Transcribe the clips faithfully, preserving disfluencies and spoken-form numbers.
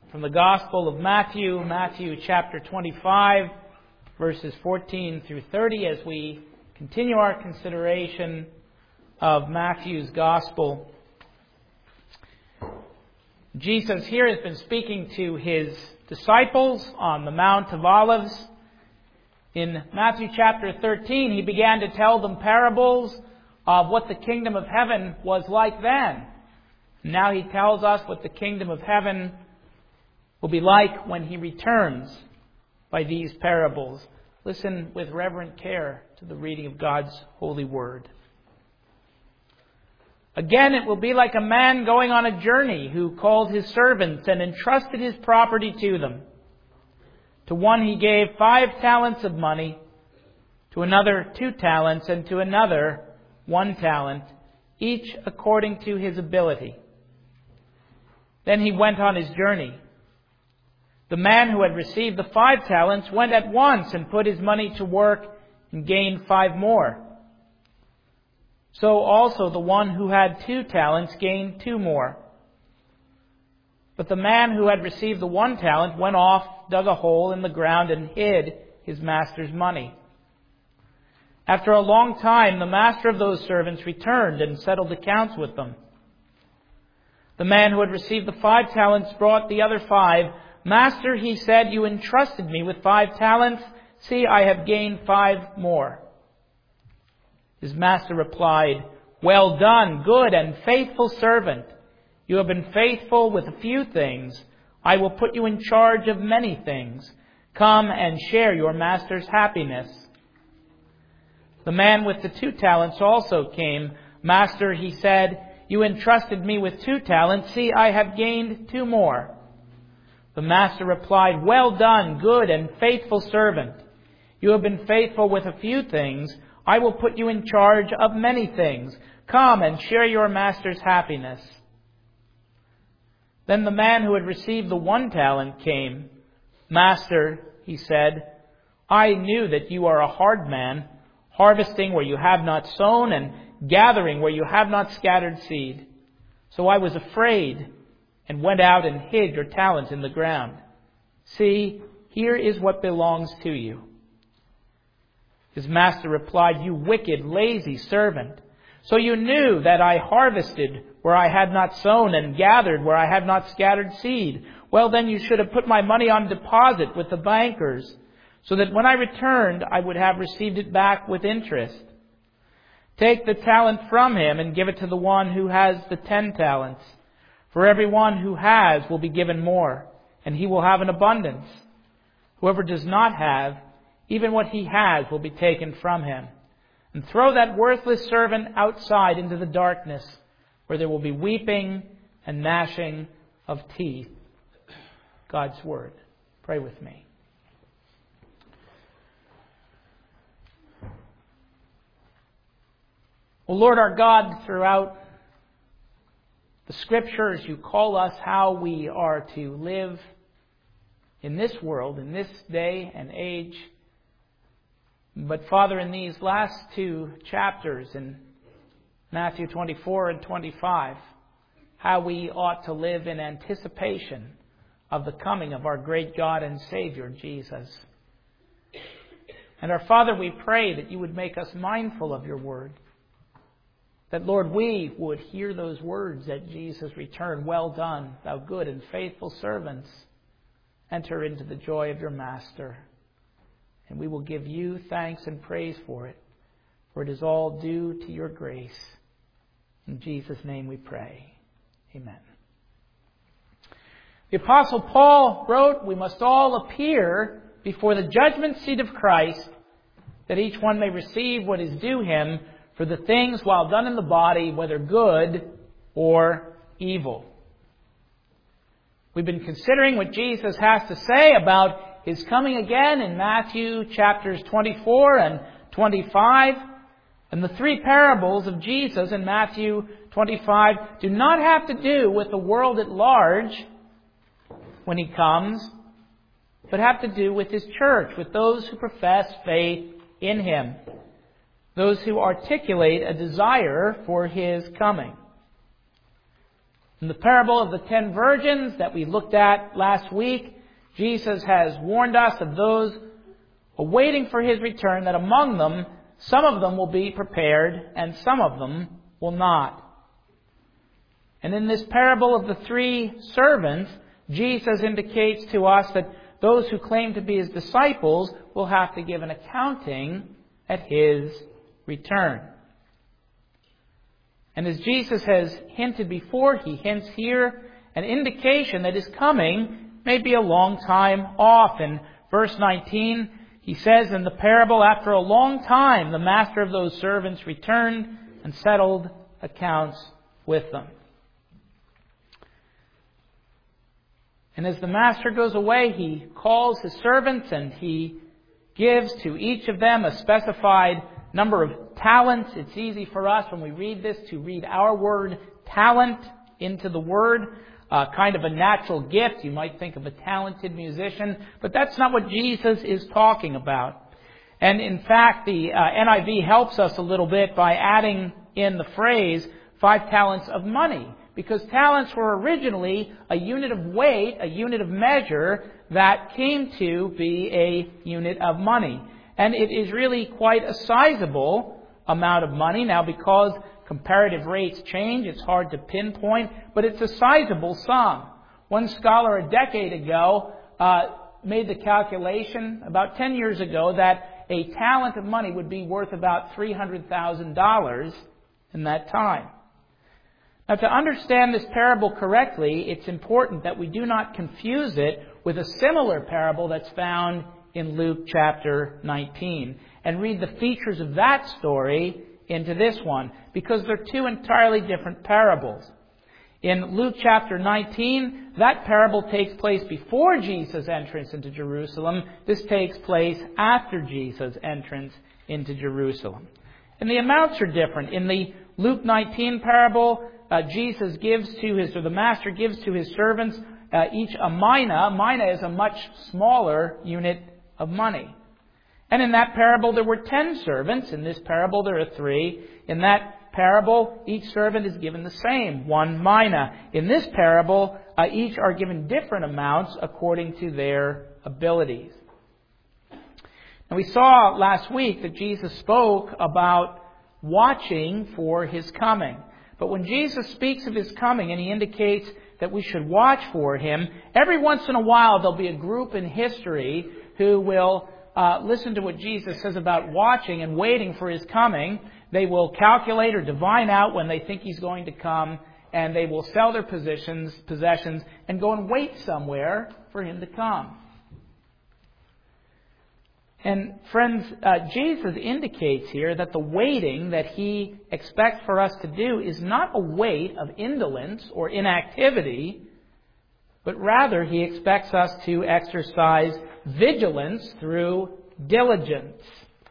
From the Gospel of Matthew, Matthew chapter twenty-five, verses fourteen through thirty, as we continue our consideration of Matthew's Gospel. Jesus here has been speaking to his disciples on the Mount of Olives. In Matthew chapter thirteen, he began to tell them parables of what the kingdom of heaven was like then. Now he tells us what the kingdom of heaven will be like when he returns by these parables. Listen with reverent care to the reading of God's holy word. Again, it will be like a man going on a journey who called his servants and entrusted his property to them. To one he gave five talents of money, to another two talents, and to another one talent, each according to his ability. Then he went on his journey. The man who had received the five talents went at once and put his money to work and gained five more. So also the one who had two talents gained two more. But the man who had received the one talent went off, dug a hole in the ground, and hid his master's money. After a long time, the master of those servants returned and settled accounts with them. The man who had received the five talents brought the other five. Master, he said, you entrusted me with five talents. See, I have gained five more. His master replied, well done, good and faithful servant. You have been faithful with a few things. I will put you in charge of many things. Come and share your master's happiness. The man with the two talents also came. Master, he said, you entrusted me with two talents. See, I have gained two more. The master replied, well done, good and faithful servant. You have been faithful with a few things. I will put you in charge of many things. Come and share your master's happiness. Then the man who had received the one talent came. Master, he said, I knew that you are a hard man, harvesting where you have not sown and gathering where you have not scattered seed. So I was afraid and went out and hid your talent in the ground. See, here is what belongs to you. His master replied, you wicked, lazy servant. So you knew that I harvested where I had not sown and gathered where I had not scattered seed. Well, then you should have put my money on deposit with the bankers, so that when I returned, I would have received it back with interest. Take the talent from him and give it to the one who has the ten talents. For everyone who has will be given more, and he will have an abundance. Whoever does not have, even what he has will be taken from him. And throw that worthless servant outside into the darkness, where there will be weeping and gnashing of teeth. God's Word. Pray with me. Well, Lord our God, throughout the Scriptures, you call us how we are to live in this world, in this day and age. But Father, in these last two chapters, in Matthew twenty-four and twenty-five, how we ought to live in anticipation of the coming of our great God and Savior, Jesus. And our Father, we pray that you would make us mindful of your word. That, Lord, we would hear those words at Jesus' return. Well done, thou good and faithful servants. Enter into the joy of your Master. And we will give you thanks and praise for it. For it is all due to your grace. In Jesus' name we pray. Amen. The Apostle Paul wrote, we must all appear before the judgment seat of Christ, that each one may receive what is due him for the things while done in the body, whether good or evil. We've been considering what Jesus has to say about his coming again in Matthew chapters twenty-four and twenty-five. And the three parables of Jesus in Matthew twenty-five do not have to do with the world at large when he comes, but have to do with his church, with those who profess faith in him. Those who articulate a desire for his coming. In the parable of the ten virgins that we looked at last week, Jesus has warned us of those awaiting for His return, that among them, some of them will be prepared and some of them will not. And in this parable of the three servants, Jesus indicates to us that those who claim to be His disciples will have to give an accounting at His return. And as Jesus has hinted before, He hints here an indication that His coming may be a long time off. In verse nineteen, He says, in the parable, after a long time, the master of those servants returned and settled accounts with them. And as the master goes away, he calls his servants and he gives to each of them a specified number of talents. It's easy for us when we read this to read our word talent into the word, uh, kind of a natural gift. You might think of a talented musician, but that's not what Jesus is talking about. And in fact, the uh, N I V helps us a little bit by adding in the phrase five talents of money, because talents were originally a unit of weight, a unit of measure that came to be a unit of money. And it is really quite a sizable amount of money. Now, because comparative rates change, it's hard to pinpoint, but it's a sizable sum. One scholar a decade ago uh, made the calculation about ten years ago that a talent of money would be worth about three hundred thousand dollars in that time. Now, to understand this parable correctly, it's important that we do not confuse it with a similar parable that's found in Luke chapter nineteen, and read the features of that story into this one, because they're two entirely different parables. In Luke chapter nineteen, that parable takes place before Jesus' entrance into Jerusalem. This takes place after Jesus' entrance into Jerusalem. And the amounts are different. In the Luke nineteen parable, uh, Jesus gives to his, or the master gives to his servants uh, each a mina. A mina is a much smaller unit of money. And in that parable there were ten servants. In this parable there are three. In that parable, each servant is given the same, one mina. In this parable, uh, each are given different amounts according to their abilities. And we saw last week that Jesus spoke about watching for His coming. But when Jesus speaks of His coming and He indicates that we should watch for Him, every once in a while there'll be a group in history who will uh, listen to what Jesus says about watching and waiting for His coming. They will calculate or divine out when they think He's going to come, and they will sell their positions, possessions and go and wait somewhere for Him to come. And friends, uh, Jesus indicates here that the waiting that He expects for us to do is not a wait of indolence or inactivity, but rather He expects us to exercise vigilance through diligence.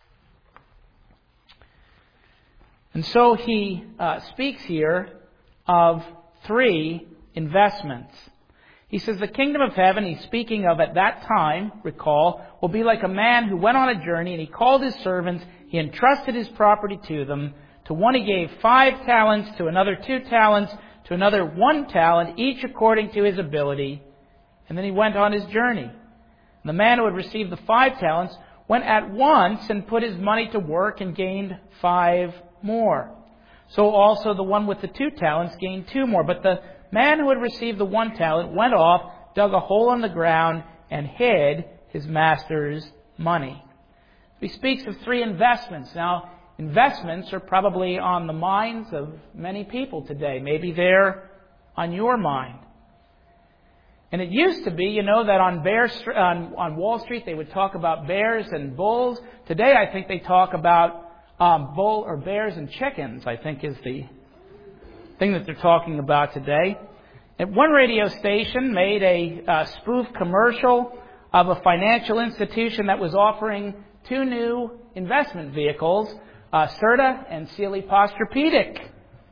And so He uh, speaks here of three investments. He says the kingdom of heaven, He's speaking of at that time, recall, will be like a man who went on a journey and he called his servants, he entrusted his property to them. To one he gave five talents, to another two talents, to another one talent, each according to his ability. And then he went on his journey. And the man who had received the five talents went at once and put his money to work and gained five more. So also the one with the two talents gained two more. But the man who had received the one talent went off, dug a hole in the ground, and hid his master's money. He speaks of three investments. Now, investments are probably on the minds of many people today. Maybe they're on your mind. And it used to be, you know, that on Bear on, on Wall Street they would talk about bears and bulls. Today I think they talk about um, bull or bears and chickens, I think is the thing that they're talking about today. And one radio station made a uh, spoof commercial of a financial institution that was offering two new investment vehicles, uh, Serta and Sealy Posturepedic.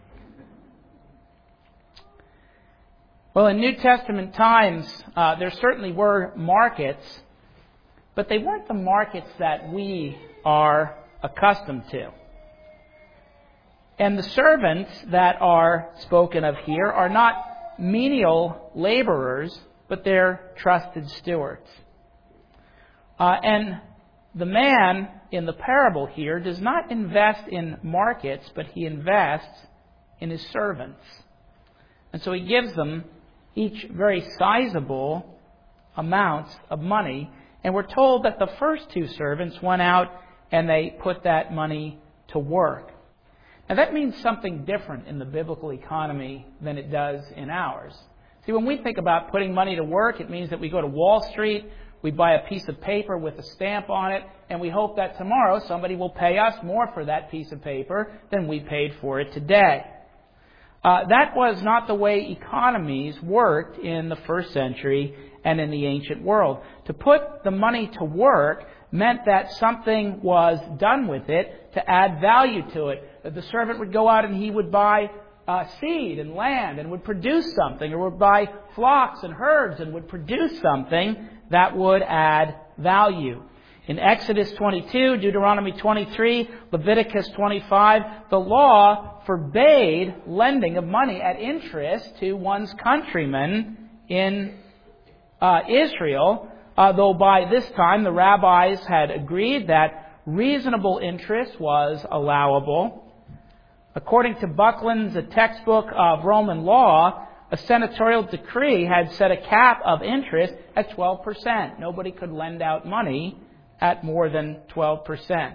Well, in New Testament times, uh, there certainly were markets, but they weren't the markets that we are accustomed to. And the servants that are spoken of here are not menial laborers, but they're trusted stewards. Uh, and the man in the parable here does not invest in markets, but he invests in his servants. And so he gives them each very sizable amounts of money. And we're told that the first two servants went out and they put that money to work. Now that means something different in the biblical economy than it does in ours. See, when we think about putting money to work, it means that we go to Wall Street, we buy a piece of paper with a stamp on it, and we hope that tomorrow somebody will pay us more for that piece of paper than we paid for it today. Uh, that was not the way economies worked in the first century and in the ancient world. To put the money to work meant that something was done with it to add value to it. That the servant would go out and he would buy uh, seed and land and would produce something, or would buy flocks and herds and would produce something that would add value. In Exodus twenty-two, Deuteronomy twenty-three, Leviticus twenty-five, the law forbade lending of money at interest to one's countrymen in uh, Israel, uh, though by this time the rabbis had agreed that reasonable interest was allowable. According to Buckland's A Textbook of Roman Law, a senatorial decree had set a cap of interest at twelve percent. Nobody could lend out money at more than twelve percent.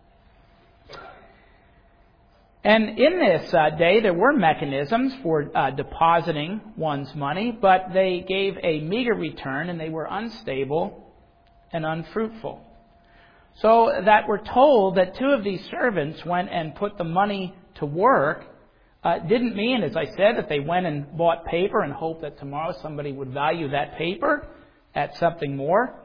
And in this uh, day, there were mechanisms for uh, depositing one's money, but they gave a meager return and they were unstable and unfruitful. So that we're told that two of these servants went and put the money to work uh, didn't mean, as I said, that they went and bought paper and hoped that tomorrow somebody would value that paper at something more.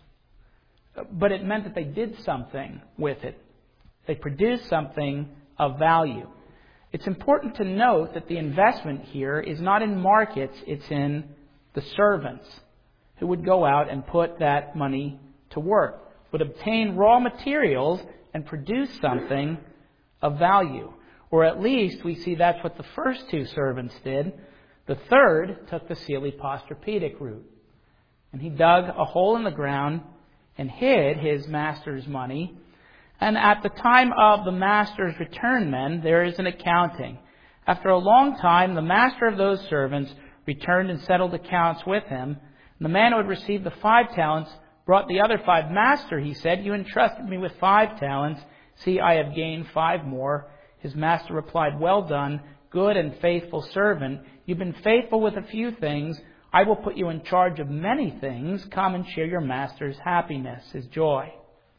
But it meant that they did something with it. They produced something of value. It's important to note that the investment here is not in markets, it's in the servants who would go out and put that money to work, would obtain raw materials and produce something of value. Or at least we see that's what the first two servants did. The third took the Coleopostropedic route. And he dug a hole in the ground and hid his master's money. And at the time of the master's return, then, there is an accounting. After a long time, the master of those servants returned and settled accounts with him. And the man who had received the five talents brought the other five. Master, he said, you entrusted me with five talents. See, I have gained five more. His master replied, well done, good and faithful servant. You've been faithful with a few things. I will put you in charge of many things. Come and share your master's happiness, his joy.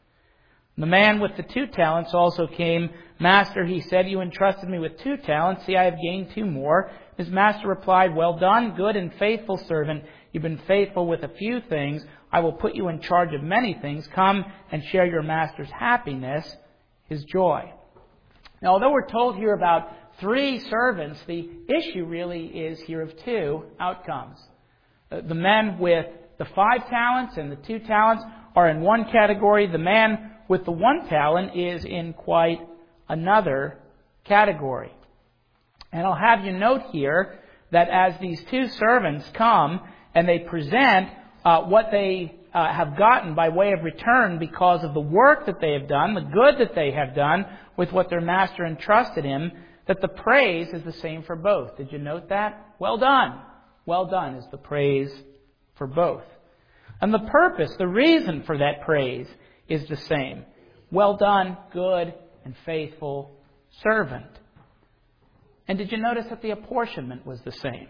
The man with the two talents also came. Master, he said, you entrusted me with two talents. See, I have gained two more. His master replied, well done, good and faithful servant. You've been faithful with a few things. I will put you in charge of many things. Come and share your master's happiness, his joy. Now, although we're told here about three servants, the issue really is here of two outcomes. The men with the five talents and the two talents are in one category. The man with the one talent is in quite another category. And I'll have you note here that as these two servants come and they present uh, what they uh, have gotten by way of return because of the work that they have done, the good that they have done with what their master entrusted him, that the praise is the same for both. Did you note that? Well done. Well done is the praise for both. And the purpose, the reason for that praise is the same. Well done, good and faithful servant. And did you notice that the apportionment was the same?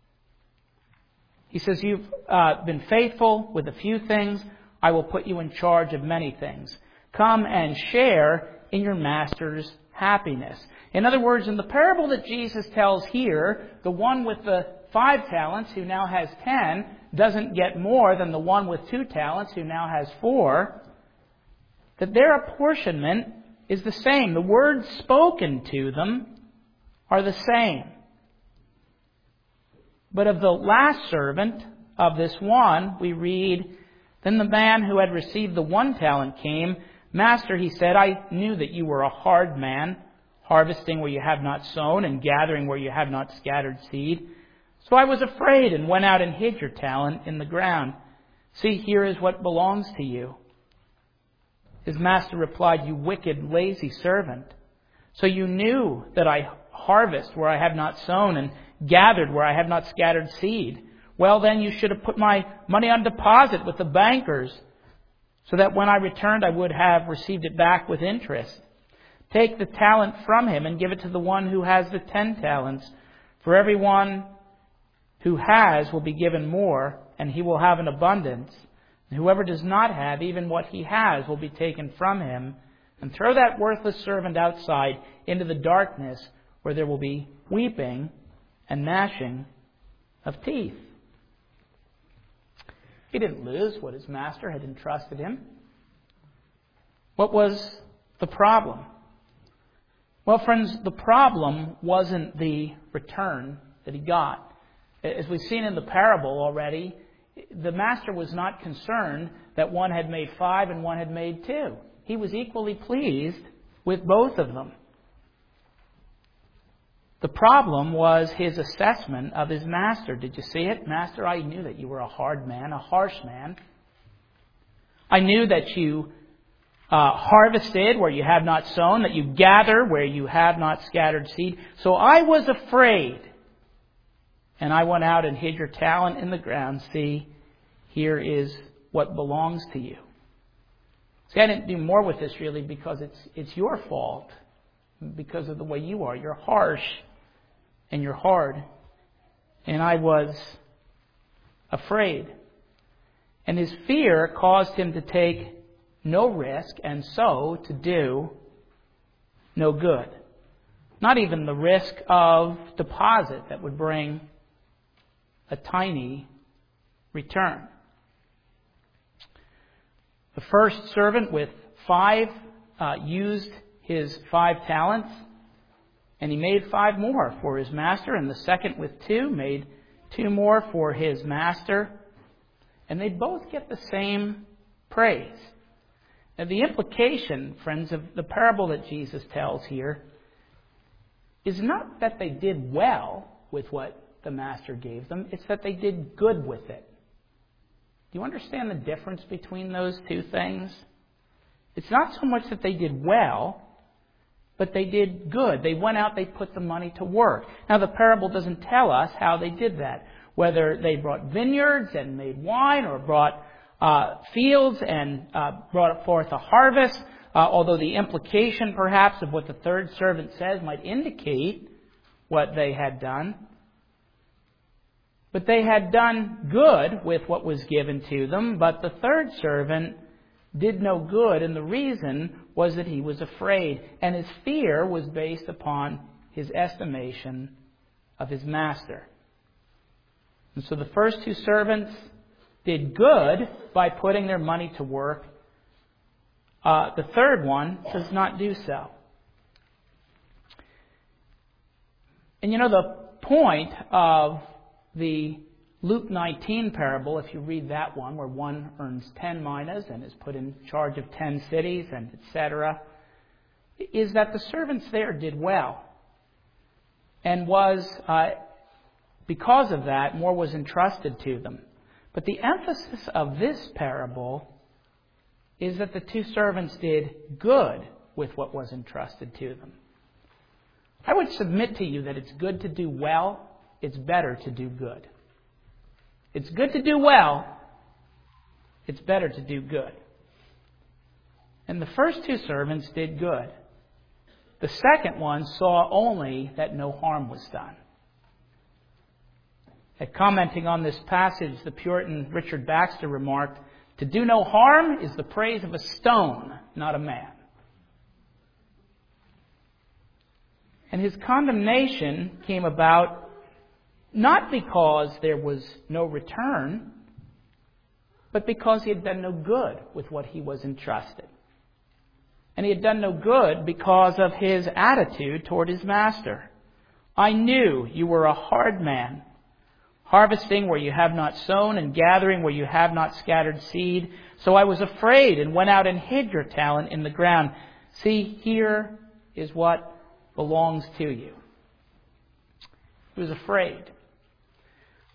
He says, you've uh, been faithful with a few things. I will put you in charge of many things. Come and share in your master's happiness. In other words, in the parable that Jesus tells here, the one with the five talents who now has ten doesn't get more than the one with two talents who now has four. That their apportionment is the same. The words spoken to them are the same. But of the last servant of this one, we read, then the man who had received the one talent came. Master, he said, I knew that you were a hard man, harvesting where you have not sown and gathering where you have not scattered seed. So I was afraid and went out and hid your talent in the ground. See, here is what belongs to you." His master replied, "You wicked, lazy servant. So you knew that I harvest where I have not sown and gathered where I have not scattered seed. Well, then you should have put my money on deposit with the bankers, so that when I returned I would have received it back with interest. Take the talent from him and give it to the one who has the ten talents. For everyone who has will be given more, and he will have an abundance. And whoever does not have, even what he has will be taken from him. And throw that worthless servant outside into the darkness, where there will be weeping and gnashing of teeth." He didn't lose what his master had entrusted him. What was the problem? Well, friends, the problem wasn't the return that he got. As we've seen in the parable already, the master was not concerned that one had made five and one had made two. He was equally pleased with both of them. The problem was his assessment of his master. Did you see it? "Master, I knew that you were a hard man, a harsh man. I knew that you uh, harvested where you have not sown, that you gather where you have not scattered seed. So I was afraid, and I went out and hid your talent in the ground. See, here is what belongs to you." See, I didn't do more with this really because it's it's your fault, because of the way you are. You're harsh and you're hard. And I was afraid. And his fear caused him to take no risk, and so to do no good. Not even the risk of deposit that would bring a tiny return. The first servant with five uh, used his five talents, and he made five more for his master. And the second with two made two more for his master. And they both get the same praise. Now, the implication, friends, of the parable that Jesus tells here is not that they did well with what the master gave them. It's that they did good with it. Do you understand the difference between those two things? It's not so much that they did well, but they did good. They went out, they put the money to work. Now, the parable doesn't tell us how they did that. Whether they brought vineyards and made wine, or brought uh, fields and uh, brought forth a harvest, uh, although the implication perhaps of what the third servant says might indicate what they had done. But they had done good with what was given to them, but the third servant did no good, and the reason was that he was afraid, and his fear was based upon his estimation of his master. And so the first two servants did good by putting their money to work. Uh, the third one does not do so. And you know, the point of the Luke nineteen parable, if you read that one, where one earns ten minas and is put in charge of ten cities, and et cetera, is that the servants there did well. And was, uh, because of that, more was entrusted to them. But the emphasis of this parable is that the two servants did good with what was entrusted to them. I would submit to you that it's good to do well. It's better to do good. It's good to do well. It's better to do good. And the first two servants did good. The second one saw only that no harm was done. At commenting on this passage, the Puritan Richard Baxter remarked, "To do no harm is the praise of a stone, not a man." And his condemnation came about not because there was no return, but because he had done no good with what he was entrusted. And he had done no good because of his attitude toward his master. "I knew you were a hard man, harvesting where you have not sown and gathering where you have not scattered seed. So I was afraid and went out and hid your talent in the ground. See, here is what belongs to you." He was afraid.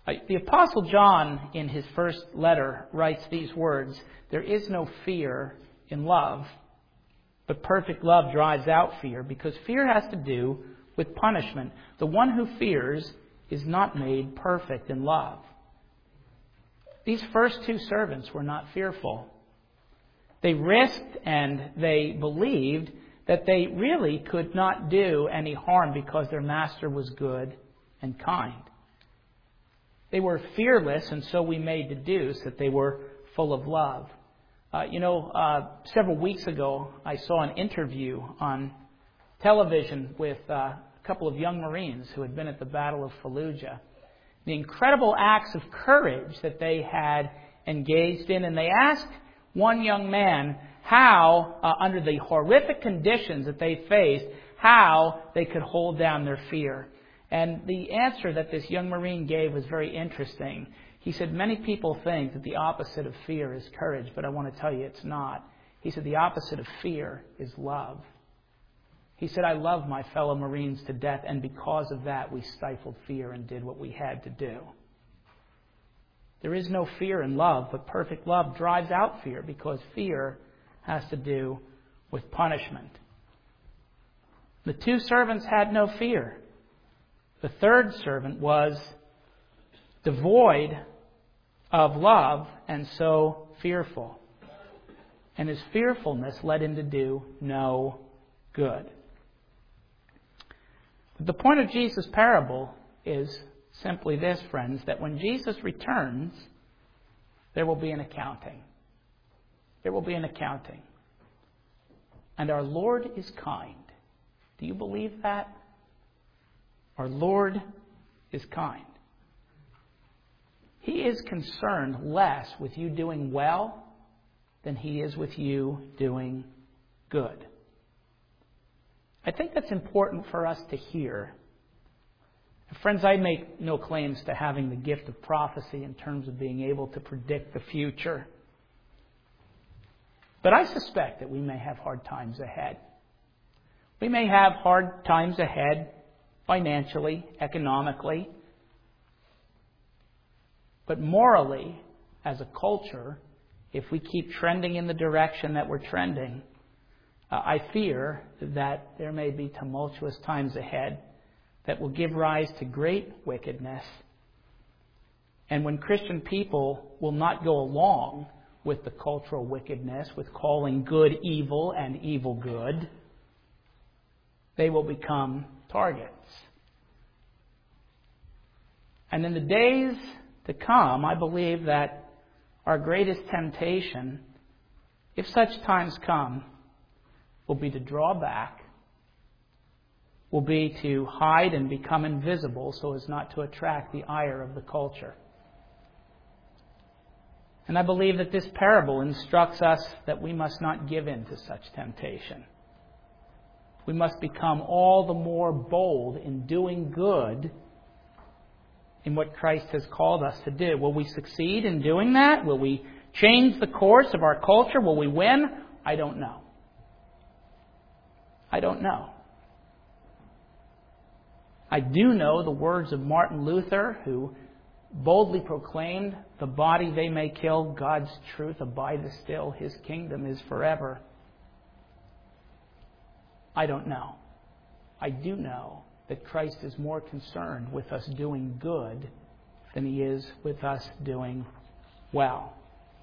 The Apostle John, in his first letter, writes these words, "There is no fear in love, but perfect love drives out fear, because fear has to do with punishment. The one who fears is not made perfect in love." These first two servants were not fearful. They risked and they believed that they really could not do any harm because their master was good and kind. They were fearless, and so we may deduce that they were full of love. Uh, you know, uh, several weeks ago, I saw an interview on television with uh, a couple of young Marines who had been at the Battle of Fallujah. The incredible acts of courage that they had engaged in, and they asked one young man how, uh, under the horrific conditions that they faced, how they could hold down their fear. And the answer that this young Marine gave was very interesting. He said, "Many people think that the opposite of fear is courage, but I want to tell you it's not." He said, "The opposite of fear is love." He said, "I love my fellow Marines to death, and because of that, we stifled fear and did what we had to do." There is no fear in love, but perfect love drives out fear, because fear has to do with punishment. The two servants had no fear. The third servant was devoid of love and so fearful. And his fearfulness led him to do no good. But the point of Jesus' parable is simply this, friends, that when Jesus returns, there will be an accounting. There will be an accounting. And our Lord is kind. Do you believe that? Our Lord is kind. He is concerned less with you doing well than He is with you doing good. I think that's important for us to hear. Friends, I make no claims to having the gift of prophecy in terms of being able to predict the future. But I suspect that we may have hard times ahead. We may have hard times ahead financially, economically. But morally, as a culture, if we keep trending in the direction that we're trending, uh, I fear that there may be tumultuous times ahead that will give rise to great wickedness. And when Christian people will not go along with the cultural wickedness, with calling good evil and evil good, they will become targets. And in the days to come, I believe that our greatest temptation, if such times come, will be to draw back, will be to hide and become invisible so as not to attract the ire of the culture. And I believe that this parable instructs us that we must not give in to such temptation. We must become all the more bold in doing good in what Christ has called us to do. Will we succeed in doing that? Will we change the course of our culture? Will we win? I don't know. I don't know. I do know the words of Martin Luther, who boldly proclaimed, "The body they may kill, God's truth abideth still, His kingdom is forever." I don't know. I do know that Christ is more concerned with us doing good than He is with us doing well.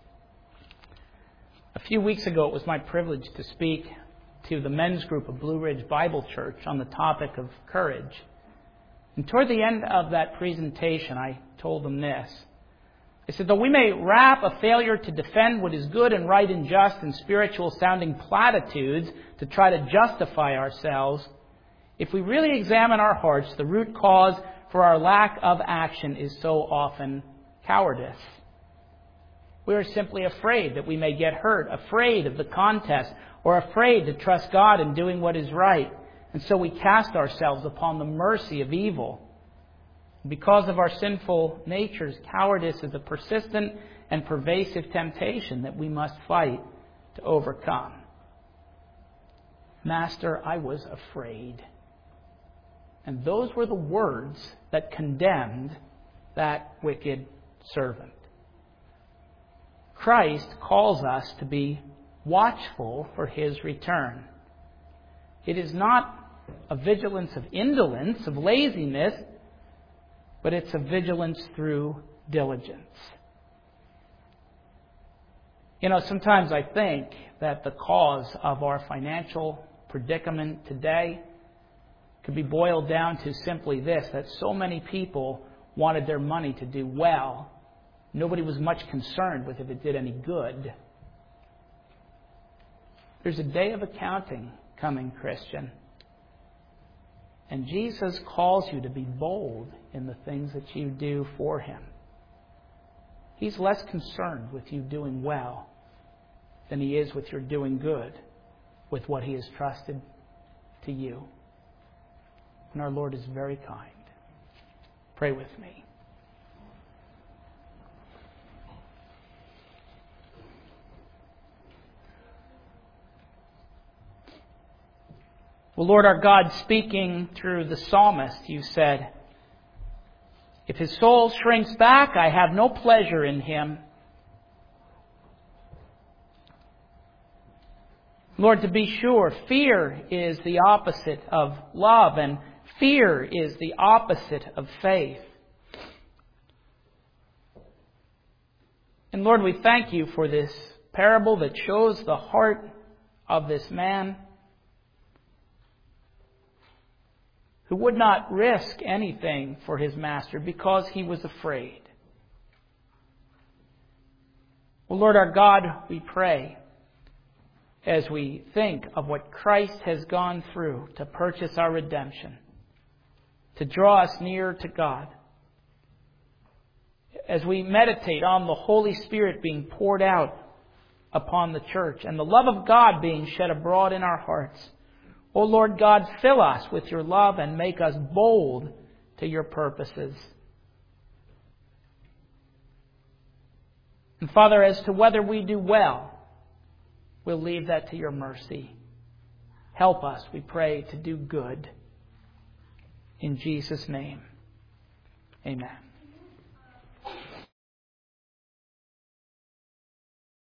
A few weeks ago, it was my privilege to speak to the men's group of Blue Ridge Bible Church on the topic of courage. And toward the end of that presentation, I told them this. I said, though we may wrap a failure to defend what is good and right and just in spiritual-sounding platitudes to try to justify ourselves, if we really examine our hearts, the root cause for our lack of action is so often cowardice. We are simply afraid that we may get hurt, afraid of the contest, or afraid to trust God in doing what is right. And so we cast ourselves upon the mercy of evil. Because of our sinful natures, cowardice is a persistent and pervasive temptation that we must fight to overcome. Master, I was afraid. And those were the words that condemned that wicked servant. Christ calls us to be watchful for His return. It is not a vigilance of indolence, of laziness, but it's a vigilance through diligence. You know, sometimes I think that the cause of our financial predicament today could be boiled down to simply this, that so many people wanted their money to do well. Nobody was much concerned with if it did any good. There's a day of accounting coming, Christian. And Jesus calls you to be bold in the things that you do for Him. He's less concerned with you doing well than He is with your doing good with what He has trusted to you. And our Lord is very kind. Pray with me. Well, Lord our God, speaking through the psalmist, you said, "If his soul shrinks back, I have no pleasure in him." Lord, to be sure, fear is the opposite of love, and fear is the opposite of faith. And Lord, we thank you for this parable that shows the heart of this man who would not risk anything for his master because he was afraid. Well, Lord our God, we pray, as we think of what Christ has gone through to purchase our redemption, to draw us near to God, as we meditate on the Holy Spirit being poured out upon the church and the love of God being shed abroad in our hearts, O Lord God, fill us with your love and make us bold to your purposes. And Father, as to whether we do well, we'll leave that to your mercy. Help us, we pray, to do good. In Jesus' name, amen.